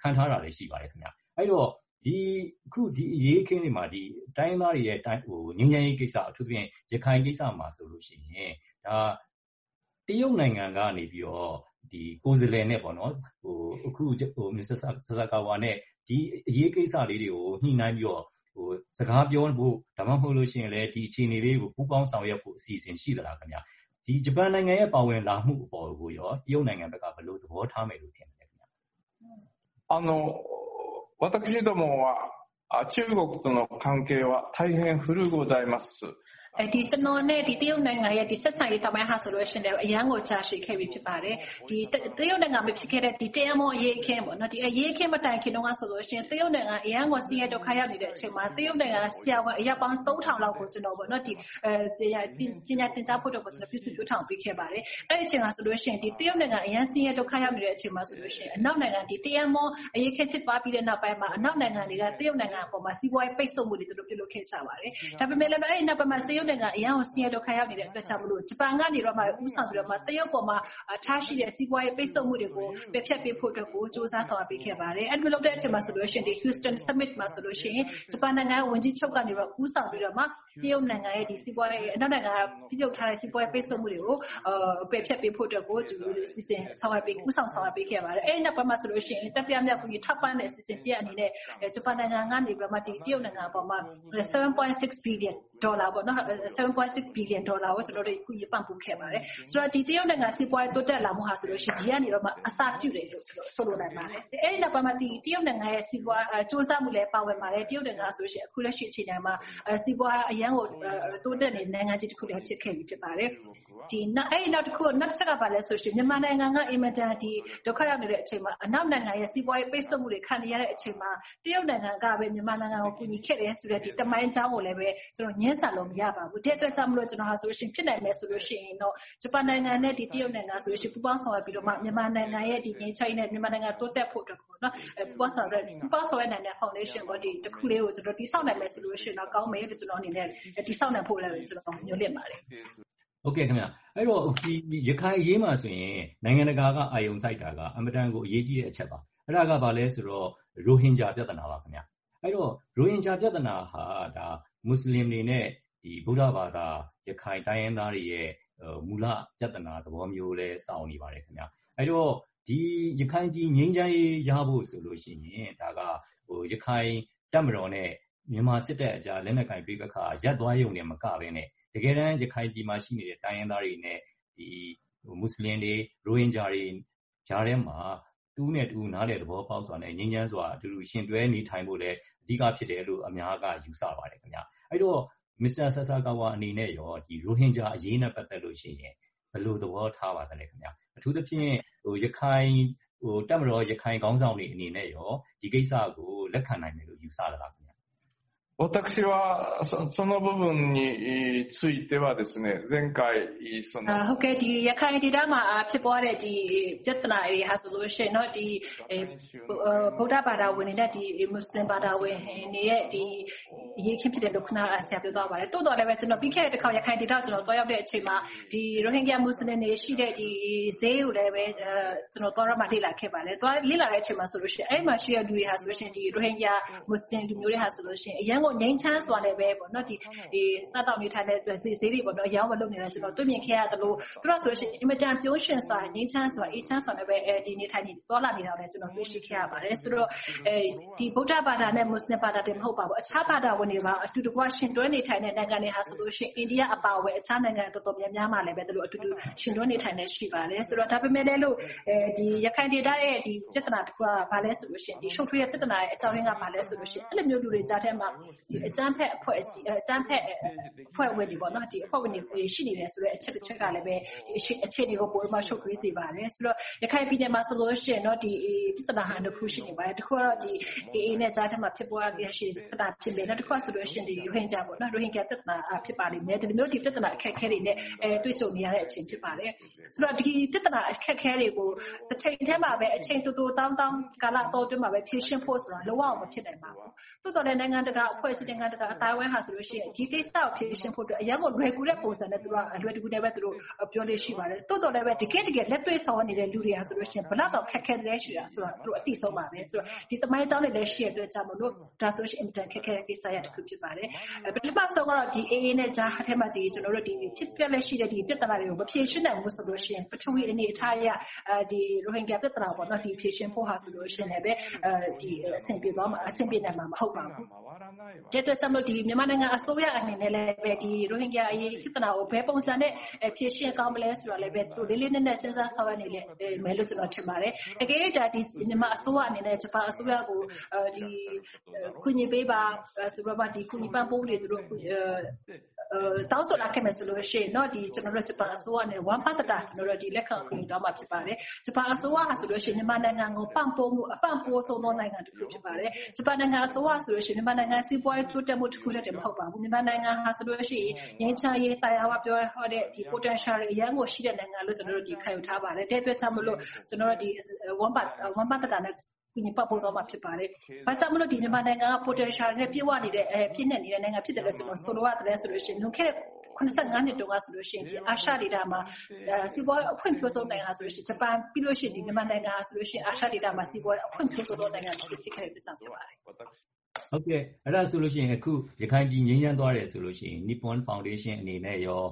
ခံထားတာလည်းရှိပါတယ်ခင်ဗျအဲ့တော့အခုဒီအရေးခင်းတွေမှာဒီတိုင်းသားတွေရဲ့ငြိမ်းချမ်းရေးကိစ္စအထူးသဖြင့်ရခိုင်ကိစ္စမှာဆိုလို့ရှိရင်ဒါတရုတ်နိုင်ငံကနေပြီးတော့ဒီကိုယ်စားလှယ်နဲ့ပေါ့နော်အခုမစ္စတာဆာဆာကာဝါနဲ့ဒီအရေးကိစ္စလေးတွေကိုညှိနှိုင်းပြီးတော့စကားပြောဖို့ဒါမှမဟုတ်လို့ရှိရင်လည်းဒီအခြေအနေလေးကိုပူးပေါင်းဆောင်ရွက်ဖို့အစီအစဉ်ရှိသလားခင်ဗျဒီဂျပန်နိုင်ငံရဲ့ပါဝင်လာမှုအပေါ်ကိုရောတရုတ်နိုင်ငံဘက်ကဘယ်လိုသဘောထားမယ်လို့ထင်လဲခင်ဗျ私どもは中国との関係は大変古ございます。 ဒီကျွန်တော်နဲ့ဒီတရုတ်နိုင်ငံရဲ့ဒီဆက်ဆံရေးတမိုင်းဟာဆိုလို့ရှိရင်အရန်ကိုကြာရှည်ခဲ့ပြီးဖြစ်ပါတယ်ဒီတရုတ်နိုင်ငံမှာဖြစ်ခဲ့တဲ့ဒီတရားမအရေးအခင်းပေါ့နော်ဒီအရေးအခင်းမတိုင်ခင်တုန်းကဆိုလို့ရှိရင်တရုတ်နိုင်ငံအရန်ကိုစီးရဲဒုက္ခရောက်နေတဲ့အချိန်မှာတရုတ်နိုင်ငံဆရာဝန်အရက်ပေါင်း 3000 လောက်ကိုကျွန်တော်ပေါ့နော်ဒီပညာသင်ကြားဖို့တော့ကျွန်တော်ပြုစုပြောထောင်ပေးခဲ့ပါတယ်အဲ့ဒီအချိန်မှာဆိုလို့ရှိရင်ဒီတရုတ်နိုင်ငံအရန်စီးရဲဒုက္ခရောက်နေတဲ့အချိန်မှာဆိုလို့ရှိရင်အနောက်နိုင်ငံဒီတရားမအရေးအခင်းဖြစ်သွားပြီးတဲ့နောက်ပိုင်းမှာအနောက်နိုင်ငံတွေကတရုတ်နိုင်ငံအပေါ်မှာစီးပွားရေးပိတ်ဆို့မှုတွေသူတို့ပြုလုပ်ခဲ့ကြပါတယ်ဒါပေမဲ့လည်းအဲ့ဒီနောက်ပိုင်းမှာတရုတ်နိုင်ငံအရန်ကိုဆင်းရဲဒုက္ခရောက်နေတဲ့အတွက်ကြောင့်မလို့ဂျပန်ကနေတော့မှဥဆောင်ပြီးတော့မှတရုတ်ပေါ်မှာထားရှိတဲ့စီးပွားရေးပိတ်ဆို့မှုတွေကိုပယ်ဖျက်ပေးဖို့အတွက်ကိုစ조사ဆောင်ရွက်ပေးခဲ့ပါတယ်အဲ့ဒီလိုလုပ်တဲ့အချိန်မှာဆိုလို့ရှိရင်ဒီ Houston Summit မှာဆိုလို့ရှိရင်ဂျပန်နိုင်ငံဝန်ကြီးချုပ်ကနေတော့ဥဆောင်ပြီးတော့မှတရုတ်နိုင်ငံရဲ့ဒီစီးပွားရေးအနောက်နိုင်ငံပြုလုပ်ထားတဲ့စီးပွားရေးပိတ်ဆို့မှုတွေကိုပယ်ဖျက်ပေးဖို့အတွက်ကိုသူစီစဉ်ဆောင်ရွက်ပေးဥဆောင်ဆောင်ရွက်ပေးခဲ့ပါတယ်အဲ့ဒီနောက်ပိုင်းမှာဆိုလို့ရှိရင်တတိယမြောက်ကူညီထောက်ပံ့တဲ့စီစဉ်တဲ့အနေနဲ့ဂျပန်နိုင်ငံကနေပြီးတော့မှဒီတရုတ်နိုင်ငံပေါ်မှာ$7.6 billionပေါ့နော်$7.6 billionကိုကျွန်တော်တို့ကူညီပံ့ပိုးခဲ့ပါတယ်ဆိုတော့ဒီတရုတ်နိုင်ငံစီးပွားရေးတိုးတက်လာမှုဟာဆိုလို့ရှိရင်ဒီကနေတော့မှအစပြုတယ်လို့ဆိုလိုနိုင်ပါတယ်အဲ့ဒီနောက်ပိုင်းမှာဒီတရုတ်နိုင်ငံရဲ့စီးပွားစ조사မှုလည်းပါဝင်ပါတယ်တရုတ်နိုင်ငံဆိုလို့ရှိရင်အခုလက်ရှိအချိန်မှာစီးပွားအရန်ကိုတိုးတက်နေတဲ့နိုင်ငံကြီးတစ်ခုလည်းဖြစ်ခဲ့ပြီဖြစ်ပါတယ်ဒီအဲ့နောက်တစ်ခုနောက်တစ်ချက်ကပါလဲဆိုရှင်မြန်မာနိုင်ငံကအင်မတန်ဒီဒုက္ခရောက်နေတဲ့အချိန်မှာအနောက်နိုင်ငံရဲ့စီးပွားရေးပိတ်ဆို့မှုတွေခံနေရတဲ့အချိန်မှာတရုတ်နိုင်ငံကပဲမြန်မာနိုင်ငံကိုကူညီခဲ့တယ်ဆိုတဲ့ဒီတမိုင်းအကြောင်းကိုလည်းပဲကျွန်တော်ညှင်းဆန်လို့မရပါဘူးဒီအတွက်ကြောင့်မလို့ကျွန်တော်ဟာဆိုရှင်ဖြစ်နိုင်မယ်ဆိုလို့ရှိရင်တော့ဂျပန်နိုင်ငံနဲ့ဒီတရုတ်နိုင်ငံဆိုရှင်ပူးပေါင်းဆောင်ရွက်ပြီးတော့မှမြန်မာနိုင်ငံရဲ့ဒီငြိမ်းချမ်းရေးနဲ့မြန်မာနိုင်ငံတိုးတက်ဖို့အတွက်ပေါ့နော်ပူးပေါင်းဆောင်ရွက်နိုင်တဲ့ foundation ပေါ့ဒီတစ်ခုလေးကိုကျွန်တော်တည်ဆောက်နိုင်မယ်ဆိုလို့ရှိရင်တော့ကောင်းမယ်လို့ကျွန်တော်အနေနဲ့တည်ဆောက်နိုင်ဖို့လည်းကျွန်တော်ညွှန်လင့်ပါတယ်ဟုတ်ကဲ့ခင်ဗျအဲ့တော့ဒီရခိုင်အရေးမှာဆိုရင်နိုင်ငံတကာကအာရုံစိုက်တာကအမတန်ကိုအရေးကြီးတဲ့အချက်ပါအဲ့ဒါကဘာလဲဆိုတော့ရိုဟင်ဂျာပြဿနာပါခင်ဗျအဲ့တော့ရိုဟင်ဂျာပြဿနာဟာဒါမွတ်စလင်တွေနဲ့ဒီဗုဒ္ဓဘာသာရခိုင်တိုင်းရင်းသားတွေရဲ့မူလပြဿနာသဘောမျိုးလဲစောင့်နေပါတယ်ခင်ဗျအဲ့တော့ဒီရခိုင်ပြည်ငြိမ်းချမ်းရေးရဖို့ဆိုလို့ရှိရင်ဒါကရခိုင်တပ်မတော်နဲ့မြန်မာစစ်တပ်အကြားလက်နက်ကင်ပြိပခါရပ်သွားရုံနဲ့မကဘဲနဲ့တကယ်တမ်းရခိုင်ပြည်မှာရှိနေတဲ့တိုင်းရင်းသားတွေနဲ့ဒီမွတ်စလင်တွေရိုဟင်ဂျာတွေကြားထဲမှာတူးနဲ့တူးနားလေသဘောပေါက်စွာနဲ့ငြိမ်းချမ်းစွာအတူတူရှင်တွဲနေထိုင်ဖို့လည်းအဓိကဖြစ်တယ်လို့အများကယူဆပါတယ်ခင်ဗျအဲ့တော့မစ္စတာဆာဆာကာဝါအနေနဲ့ရောဒီရိုဟင်ဂျာအရေးနဲ့ပတ်သက်လို့ရှိရင်ဘယ်လိုသဘောထားပါသလဲခင်ဗျအထူးသဖြင့်ရခိုင်တပ်မတော်ရခိုင်ခေါင်းဆောင်တွေအနေနဲ့ရောဒီကိစ္စကိုလက်ခံနိုင်မယ်လို့ယူဆရတာခင်ဗျ私はその部分についてはですね、前回ဟုတ်ကဲ့ဒီရခိုင်ဒေသမှာဖြစ်ပွားတဲ့ဒီပြဿနာတွေဟာဆိုလို့ရှိရင်တော့ဒီဗုဒ္ဓဘာသာဝင်တွေနဲ့ဒီမွတ်စလင်ဘာသာဝင်တွေရဲ့ဒီအရေးခင်းဖြစ်တဲ့လို့ခဏဆရာပြောသွားပါတယ်တိုးတော်လည်းပဲကျွန်တော်ပြီးခဲ့တဲ့တစ်ခါရခိုင်ဒေသကျွန်တော်တွားရောက်တဲ့အချိန်မှာဒီရိုဟင်ဂျာမွတ်စလင်တွေရှိတဲ့ဒီဈေးကိုလည်းပဲကျွန်တော်တွားရမှလေ့လာခဲ့ပါတယ်တွားလေ့လာတဲ့အချိန်မှာဆိုလို့ရှိရင်အဲ့မှာရှိတဲ့လူတွေဟာဆိုလို့ရှိရင်ဒီရိုဟင်ဂျာမွတ်စလင်လူမျိုးတွေဟာဆိုလို့ရှိရင်အရင်ကငိမ့်ချမ်းစွာနဲ့ပဲပေါ့နော်ဒီစားတောက်နေထိုင်တဲ့ဈေးတွေပေါ့နော်အရောင်းမလုပ်နေတာကျွန်တော်တွေ့မြင်ခဲ့ရတယ်လို့သူတို့ဆိုလို့ရှိရင်အင်မတန်ပြုံးရှင်စွာငိမ့်ချမ်းစွာအေးချမ်းစွာနဲ့ပဲဒီနေထိုင်နေသွားလာနေတာလည်းကျွန်တော်တွေ့ရှိခဲ့ရပါတယ်ဆိုတော့ဒီဗုဒ္ဓဘာသာနဲ့မွတ်စလင်ဘာသာတွေမဟုတ်ပါဘူးအခြားဘာသာဝင်တွေပါအတူတကွရှင်တွဲနေထိုင်တဲ့နိုင်ငံတွေဟာဆိုလို့ရှိရင်အိန္ဒိယအပါအဝင်အခြားနိုင်ငံတော်တော်များများမှာလည်းပဲသူတို့အတူတူရှင်တွဲနေထိုင်နေရှိပါတယ်ဆိုတော့ဒါပေမဲ့လည်းလို့ဒီရခိုင်ဒေသရဲ့ဒီပြဿနာတစ်ခုကဘာလဲဆိုလို့ရှိရင်ဒီရှုပ်ထွေးတဲ့ပြဿနာရဲ့အကြောင်းရင်းကဘာလဲဆိုလို့ရှိရင်အဲ့လိုမျိုးလူတွေကြားထဲမှာဒီအကြမ်းဖက်အဖွဲ့အစည်းအကြမ်းဖက်အဖွဲ့ဝင်တွေပေါ့နော်ဒီအဖွဲ့ဝင်တွေရှိနေတယ်ဆိုတော့အချက်တစ်ချက်ကလည်းပဲဒီအခြေအနေကိုပိုမှရှုပ်ထွေးစေပါတယ်ဆိုတော့ရခိုင်ပြည်နယ်မှာဆိုလို့ရှိရင်တော့ဒီပြဿနာဟာတစ်ခုရှိနေပါတယ်တစ်ခုကတော့ဒီ AA နဲ့ကြားထဲမှာဖြစ်ပွားရရှိပြဿနာဖြစ်တယ်နောက်တစ်ခုဆိုလို့ရှိရင်ဒီရိုဟင်ဂျာပေါ့နော်ရိုဟင်ဂျာပြဿနာဖြစ်ပါလိမ့်မယ်ဒီလိုမျိုးဒီပြဿနာအခက်အခဲတွေနဲ့တွေ့ကြုံနေရတဲ့အချိန်ဖြစ်ပါတယ်ဆိုတော့ဒီပြဿနာအခက်အခဲတွေကိုတစ်ချိန်တည်းမှာပဲအချိန်တူတူတောင်းကာလအတော်တွင်းမှာပဲဖြေရှင်းဖို့ဆိုတာလုံးဝမဖြစ်နိုင်ပါဘူးတိုးတော်တဲ့နိုင်ငံတကာဖွဲ့စည်းတဲ့အတိုင်းဝိုင်းဟာဆိုလို့ရှိရင်ဒီကိစ္စကိုဖြေရှင်းဖို့အတွက်အရင်ကလွယ်ကူတဲ့ပုံစံနဲ့သူတို့လွယ်ကူတယ်ပဲသူတို့ပြောလို့ရှိပါတယ်တိုးတော်လည်းပဲတကယ်လက်တွေ့ဆောင်နေတဲ့လူတွေဟာဆိုလို့ရှိရင်ဘလောက်တော့ခက်ခဲတယ်ရှိတာဆိုတော့သူတို့အတိဆုံးပါပဲဆိုတော့ဒီတမိုင်းအကြောင်းတွေလည်းရှိရတဲ့အတွက်ကြောင့်မလို့ဒါဆိုရှင်အင်တာခက်ခဲတဲ့ကိစ္စရတစ်ခုဖြစ်ပါတယ်ပထမဆုံးကတော့ဒီ AA နဲ့ဂျာအထက်မှာဒီကျွန်တော်တို့ဒီဖြစ်ပျက်လက်ရှိတဲ့ဒီပြဿနာတွေကိုမဖြေရှင်းနိုင်ဘူးဆိုလို့ရှိရင်ပထဝီအနေအထားအရဒီရိုဟင်ဂျာပြဿနာပေါ့နော်ဒီဖြေရှင်းဖို့ဟာဆိုလို့ရှိရင်လည်းဒီအဆင်ပြေသွားမှာအဆင်ပြေနိုင်မှာမဟုတ်ပါဘူးတဲ့အတွက်ကြောင့်ဒီမြန်မာနိုင်ငံအစိုးရအနေနဲ့လည်းပဲဒီရိုဟင်ဂျာအရေးပြဿနာကိုဘယ်ပုံစံနဲ့ဖြေရှင်းကောင်းမလဲဆိုတော့လည်းပဲသူတို့လေးနက်စဉ်းစားဆောင်ရွက်နေမယ်လို့ကျွန်တော်ထင်ပါတယ်အကယ်၍ဒါဒီမြန်မာအစိုးရအနေနဲ့ဂျပန်အစိုးရကိုဒီခုညပေးပါဆိုတော့ဒီခုညပန်းပိုးတွေသူတို့တောင်းဆိုလာခဲ့မယ်ဆိုလို့ရှိရင်တော့ဒီကျွန်တော်တို့ဂျပန်အစိုးရနဲ့ဝမ်ပတ်တာကျွန်တော်တို့ဒီလက်ခံခွင့်တောင်းမှာဖြစ်ပါတယ်ဂျပန်အစိုးရဟာဆိုလို့ရှိရင်မြန်မာနိုင်ငံကိုပံ့ပိုးမှုအပံ့ပိုးဆုံးသောနိုင်ငံတစ်ခုဖြစ်ပါတယ်ဂျပန်နိုင်ငံအစိုးရဆိုလို့ရှိရင်မြန်မာနိုင်ငံစီးပွားရေးတိုးတက်မှုတစ်ခုတည်းမဟုတ်ပါဘူးမြန်မာနိုင်ငံဟာဆိုလို့ရှိရင်ငြိမ်းချမ်းရေးတရားဝပြောဟောတဲ့ဒီ potential တွေအများကိုရှိတဲ့နိုင်ငံလို့ကျွန်တော်တို့ဒီခံယူထားပါတယ်တဲ့အတွက်ကြောင့်မလို့ကျွန်တော်တို့ဒီဝမ်ပတ်တာနဲ့ဒီပတ်ပေါ်တော့မှာဖြစ်ပါတယ်။ဘာကြောင့်မလို့ဒီမြန်မာနိုင်ငံက potential နဲ့ပြည့်ဝနေတဲ့ပြည့်နေနေတဲ့နိုင်ငံဖြစ်တယ်လို့ကျွန်တော်ဆိုလိုရတယ်ဆိုလို့ရှိရင်လွန်ခဲ့တဲ့85နှစ်တုန်းကဆိုလို့ရှိရင်ဒီအာရှဒေသမှာစီးပွားရေးအဖွံ့ဖြိုးဆုံးနိုင်ငံဆိုလို့ရှိရင်ဂျပန်ပြီးလို့ရှိရင်ဒီမြန်မာနိုင်ငံဆိုလို့ရှိရင်အာရှဒေသမှာစီးပွားရေးအဖွံ့ဖြိုးဆုံးနိုင်ငံဖြစ်ခဲ့တဲ့ကြောင့်ဖြစ်ပါတယ်။ဟုတ်ကဲ့အဲ့ဒါဆိုလို့ရှိရင်အခုရခိုင်ပြည်ငြိမ်းချမ်းသွားတယ်ဆိုလို့ရှိရင် Nippon Foundation အနေနဲ့ရော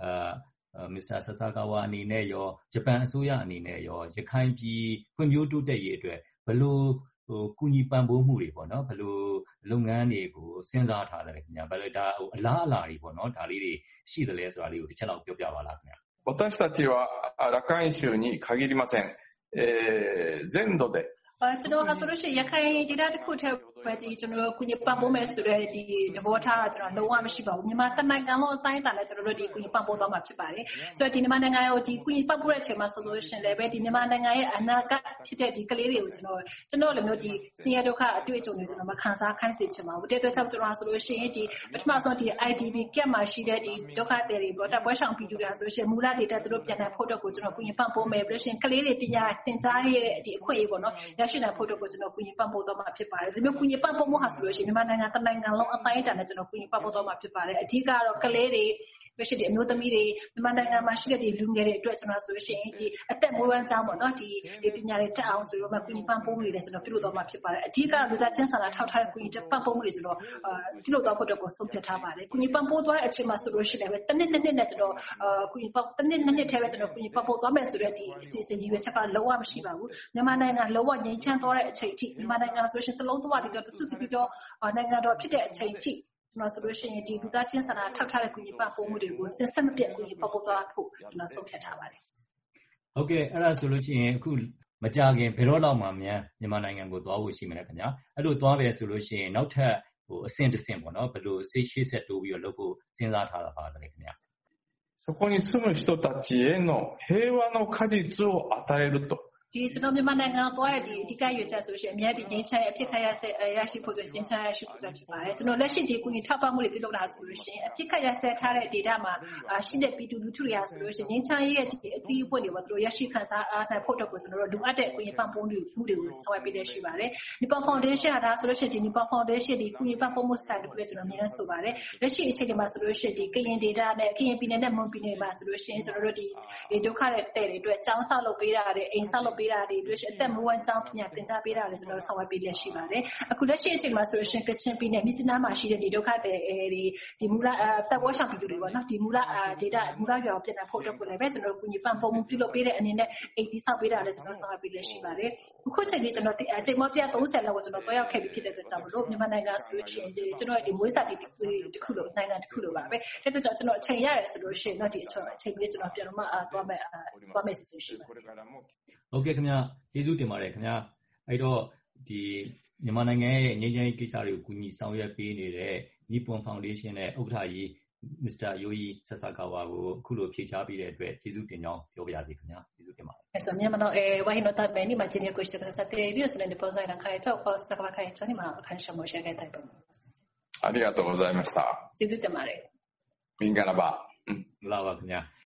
Mr. Sasakawa အနေနဲ့ရောဂျပန်အစိုးရအနေနဲ့ရောရခိုင်ပြည်ဖွံ့ဖြိုးတိုးတက်ရေးအတွက်ဘယ်လိုကူညီပံ့ပိုးမှုတွေပေါ့နော်ဘယ်လိုလုပ်ငန်းတွေကိုစဉ်းစားထားတယ်ခင်ဗျာဘယ်လိုဒါအလားအလာတွေပေါ့နော်ဒါလေးတွေရှိတယ်လဲဆိုတာလေးကိုတစ်ချက်လောက်ပြောပြပါလားခင်ဗျာ私たちはラカイン州に限りません。全土でကျွန်တော်ကဆိုလို့ရှိရင်ရခိုင်ဒေသတစ်ခုထဲပဲဒီကျွန်တော်ကုညီပံ့ပိုးမယ်ဆိုတဲ့ဒီသဘောထားကကျွန်တော်လုံးဝမရှိပါဘူးမြန်မာနိုင်ငံလုံးအတိုင်းအတာနဲ့ကျွန်တော်တို့ဒီကုညီပံ့ပိုးသွားမှာဖြစ်ပါတယ်ဆိုတော့ဒီမြန်မာနိုင်ငံကိုဒီကုညီပံ့ပိုးတဲ့အချိန်မှာဆိုလို့ရှိရင်လည်းပဲဒီမြန်မာနိုင်ငံရဲ့အနာဂတ်ဖြစ်တဲ့ဒီကလေးတွေကိုကျွန်တော်လည်းမျိုးဒီဆင်းရဲဒုက္ခအတွေ့အကြုံတွေကျွန်တော်မခံစားခိုင်းစေချင်ပါဘူးတဲ့အတွက်ကြောင့်ကျွန်တော်ဆိုလို့ရှိရင်ဒီပထမဆုံးဒီ IDP ကက်မှာရှိတဲ့ဒီဒုက္ခတွေပေါ့တပ်ပွဲဆောင်ပြည်သူတွေဆိုလို့ရှိရင်မူလဒေတာသူတို့ပြန်နိုင်ဖို့အတွက်ကိုကျွန်တော်ကုညီပံ့ပိုးမယ်ပြီးလို့ရှိရင်ကလေးတွေပညာသင်ကြားရဲ့ဒီအခွင့်အရေးပေါ့နော်ရရှိနိုင်ဖို့အတွက်ကိုကျွန်တော်ကုညီပံ့ပိုးသွားမှာဖြစ်ပါတယ်ဒီမျိုးကုညီပံ့ပိုးမှုဟာဆိုလို့ရှိရင်မြန်မာနိုင်ငံတစ်နိုင်ငံလုံးအတိုင်းအတာနဲ့ကျွန်တော်ကုညီပံ့ပိုးသွားမှာဖြစ်ပါတယ်အဓိကတော့ကလေးတွေပဲရှိတဲ့အမျိုးသမီးတွေမြန်မာနိုင်ငံမှာရှိတဲ့ဒီလူငယ်တွေအတွက်ကျွန်တော်ဆိုလို့ရှိရင်ဒီအသက်မွေးဝမ်းကြောင်းပေါ့နော်ဒီပညာတွေတက်အောင်ဆိုတော့မှကုညီပံ့ပိုးမှုတွေလည်းကျွန်တော်ပြုလုပ်သွားမှာဖြစ်ပါတယ်အဓိကလူသားချင်းစာနာထောက်ထားတဲ့ကုညီပံ့ပိုးမှုတွေကျွန်တော်ပြုလုပ်သွားဖို့အတွက်ကိုဆုံးဖြတ်ထားပါတယ်ကုညီပံ့ပိုးသွားတဲ့အချိန်မှာဆိုလို့ရှိရင်လည်းတစ်နှစ်နဲ့ကျွန်တော်ကုညီပံ့တစ်နှစ်ထဲပဲကျွန်တော်ကုညီပံ့ပိုးသွားမယ်ဆိုတဲ့ဒီအစီအစဉ်ကြီးပဲချက်ကလုံးဝမရှိပါဘူးမြန်မာနိုင်ငံလုံးဝငြိမ်းချမ်းသွားတဲ့အချိန်ထိမြန်မာနိုင်ငံဆိုလို့ရှိရင်တစ်လုံးသွားပြီးတော့တစုပြီးတော့နိုင်ငံတော်ဖြစ်တဲ့အချိန်ထိကျွန်တော်ဆိုလို့ရှိရင်ဒီလူသားချင်းစာနာထောက်ထားတဲ့ကုညီပံ့ပိုးမှုတွေကိုစဉ်ဆက်မပြတ်ကုညီပံ့ပိုးသွားဖို့ကျွန်တော်ဆုံးဖြတ်ထားပါတယ်။ဟုတ်ကဲ့အဲ့ဒါဆိုလို့ရှိရင်အခုမကြခင်ဘယ်တော့လောက်မှမြန်မာနိုင်ငံကိုသွားဖို့ရှိမလဲခင်ဗျာ။အဲ့လိုသွားပဲဆိုလို့ရှိရင်နောက်ထပ်အဆင့်တစ်ဆင့်ပေါ့နော်ဘယ်လိုရှေ့ဆက်တိုးပြီးတော့လုပ်ဖို့စဉ်းစားထားတာပါတယ်ခင်ဗျာ။そこに住む人たちへの平和の果実を与えるとဒီကျွန်တော်မြန်မာနိုင်ငံသွားရဒီအဓိကရွေးချက်ဆိုရှင်အများဒီငြိမ်းချမ်းအဖြစ်ခရရရှိဖို့ဆိုငြိမ်းချမ်းရရှိဖို့ဖြစ်ပါတယ်ကျွန်တော်လက်ရှိဒီကုညီထောက်ပံ့မှုတွေပြုလုပ်တာဆိုလို့ရှိရင်အဖြစ်ခရဆက်ထားတဲ့ဒေတာမှာရှိတဲ့ပြည်သူလူထုတွေဟာဆိုလို့ရှိရင်ငြိမ်းချမ်းရဲ့ဒီအသီးအပွင့်တွေပေါ့သူတို့ရရှိခံစားအားနိုင်ဖို့တော့ကိုကျွန်တော်တို့လူအပ်တဲ့ကုညီပံ့ပိုးမှုတွေကိုဆောင်ရွက်ပေးနေရှိပါတယ် Nippon Foundation ကဒါဆိုလို့ရှိရင်ဒီ Nippon Foundation ဒီကုညီပံ့ပိုးမှုဆိုင်တွေပဲကျွန်တော်အများဆိုပါတယ်လက်ရှိအချိန်ဒီမှာဆိုလို့ရှိရင်ဒီကရင်ဒေတာနဲ့ကရင်ပြည်နယ်နဲ့မွန်ပြည်နယ်မှာဆိုလို့ရှိရင်ကျွန်တော်တို့ဒီဒုက္ခတဲ့တဲ့တွေအတွက်ကျောင်းဆောက်လုပ်ပေးတာတွေအိမ်ဆောက်လုပ်ပေးတာတွေပြီးအသက်မွေးဝမ်းကြောင်းပညာသင်ကြားပေးတာလည်းကျွန်တော်ဆောင်ရွက်ပေးလက်ရှိပါတယ်အခုလက်ရှိအချိန်မှာဆိုရှင်ကချင်ပြည်နယ်မြစ်ကြီးနားမှာရှိတဲ့ဒီဒုက္ခတဲ့ဒီမူလတပ်ဝေါ်ဆောင်ပြည်သူတွေပေါ့နော်ဒီမူလဒေတာမူလရွာပြည်နယ်ဖို့တော့ကိုလည်းပဲကျွန်တော်ကုညီပံ့ပိုးမှုပြုလုပ်ပေးတဲ့အနေနဲ့အိမ်တိဆောက်ပေးတာလည်းကျွန်တော်ဆောင်ရွက်ပေးလက်ရှိပါတယ်အခုချိန်ကြီးကျွန်တော်ချိန်မော130လောက်ကိုကျွန်တော်တွားရောက်ခဲ့ပြီးဖြစ်တဲ့အတွက်ကြောင့်မလို့မြန်မာနိုင်ငံဆိုလို့ရှိရင်ကျွန်တော်ဒီမွေးစာတီတစ်ခုလို့နိုင်ငံတစ်ခုလို့ပါပဲတဲ့အတွက်ကြောင့်ကျွန်တော်အချိန်ရတယ်ဆိုလို့ရှိရင်တော့ဒီအချိန်လေးကျွန်တော်ပြန်တော့မှသွားမယ်စီစဉ်ရှိပါတယ်ဟုတ်ကဲ့ခင်ဗျာကျေးဇူးတင်ပါတယ်ခင်ဗျာအဲ့တော့ဒီမြန်မာနိုင်ငံရဲ့ငြိမ်းချမ်းရေးကိစ္စတွေကိုကူညီဆောင်ရွက်ပေးနေတဲ့ Nippon Foundation နဲ့ဥက္ကဋ္ဌကြီး Mr. Yohei Sasakawa ကိုအခုလိုဖြေချပေးတဲ့အတွက်ကျေးဇူးတင်ကြောင်းပြောပါရစေခင်ဗျာကျေးဇူးတင်ပါတယ်ワイのために真面目にしてくださっているスレンデポザイラ会長Sasakawa会長に感謝申し上げたいと思いますありがとうございましたကျေးဇူးတင်ပါတယ်မင်္ဂလာပါမင်္ဂလာပါခင်ဗျာ